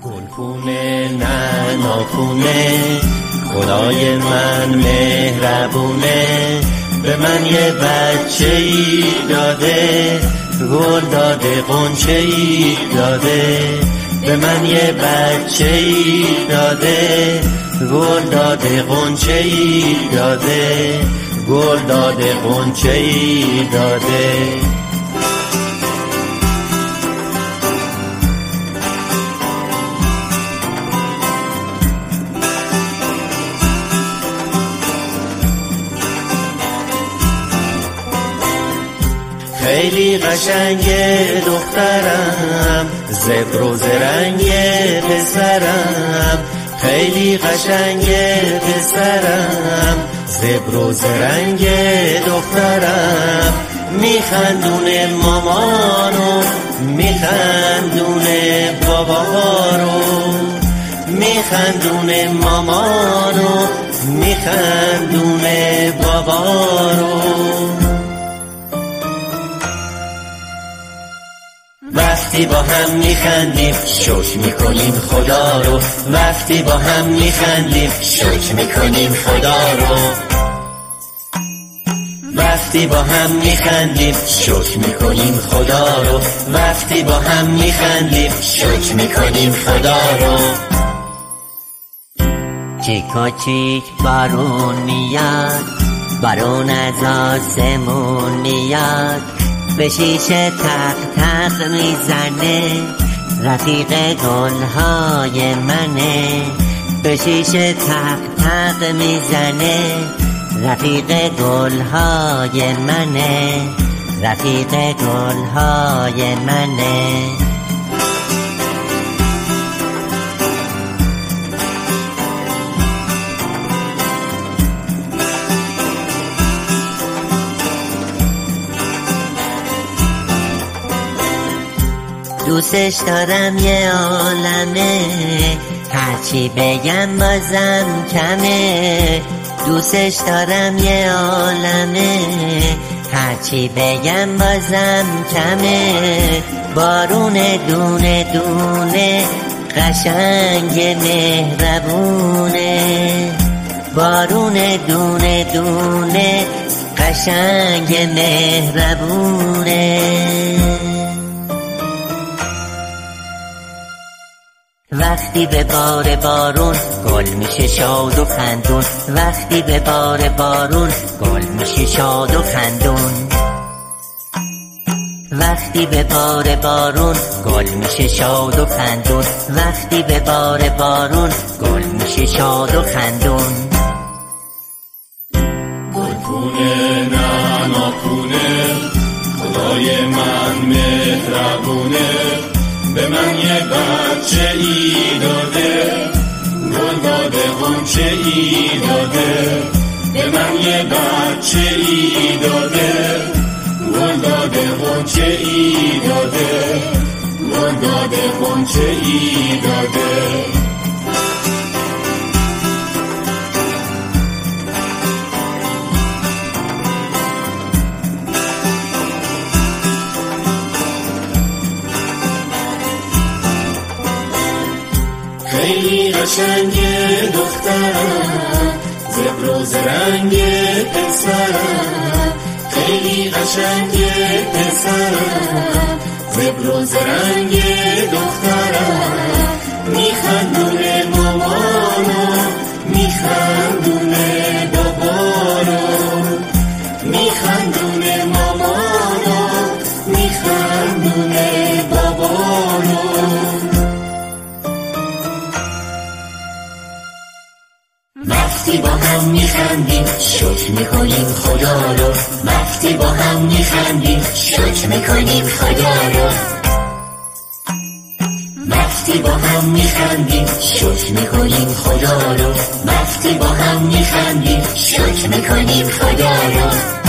گلپونه نه ناپونه، خدای من مهربونه، به من یه بچه‌ای داده، گل داده غنچه‌ای داده، به من یه بچه‌ای داده، گل داده غنچه‌ای داده، گل داده غنچه‌ای داده. خیلی قشنگه دخترم، زبر و زرنگه پسرم، خیلی قشنگه پسرم، زبر و زرنگه دخترم، میخندونه مامانو، میخندونه بابا رو، میخندونه مامانو، میخندونه بابا رو. وقتی با هم میخندیم شکر میکنیم خدا رو، وقتی با هم میخندیم شکر میکنیم خدا رو، وقتی با هم میخندیم شکر میکنیم خدا رو، وقتی با هم میخندیم شکر میکنیم خدا رو. چیک و چیک بارون میاد، بارون از آسمون میاد، به شیشه تق تق میزنه، رفیق گلهای منه، به شیشه تق تق میزنه، رفیق گلهای منه، رفیق گلهای منه. دوستش دارم یه عالمه، هرچی بگم بازم کمه، دوستش دارم یه عالمه، هرچی بگم بازم کمه، بارون دونه دونه قشنگ مهربونه، بارون دونه دونه قشنگ مهربونه. وقتی به بار بارون گل میشه شاد و خندون، وقتی به بار بارون گل میشه شاد و خندون، وقتی به بار بارون گل میشه شاد و خندون، وقتی به بار بارون گل میشه شاد و خندون. گلپونه نه ناپونه، خدای من مهربونه، به من یه بچه‌ای داده، گل داده غنچه‌ای داده، به من یه بچه‌ای داده، گل داده غنچه‌ای داده، گل داده غنچه‌ای داده. خیلی قشنگه دخترم، زبر و زرنگه پسرم، خیلی قشنگه پسرم، زبر و زرنگه دخترم، میخندونه مامانو، میخندونه بابارو، میخندونه مامانو، میخندونه بابارو. وقتی با هم میخندیم شکر میکنیم خدا رو، وقتی با هم میخندیم شکر میکنیم خدا رو، وقتی با هم میخندیم شکر میکنیم خدا رو، وقتی با هم میخندیم شکر میکنیم خدا رو.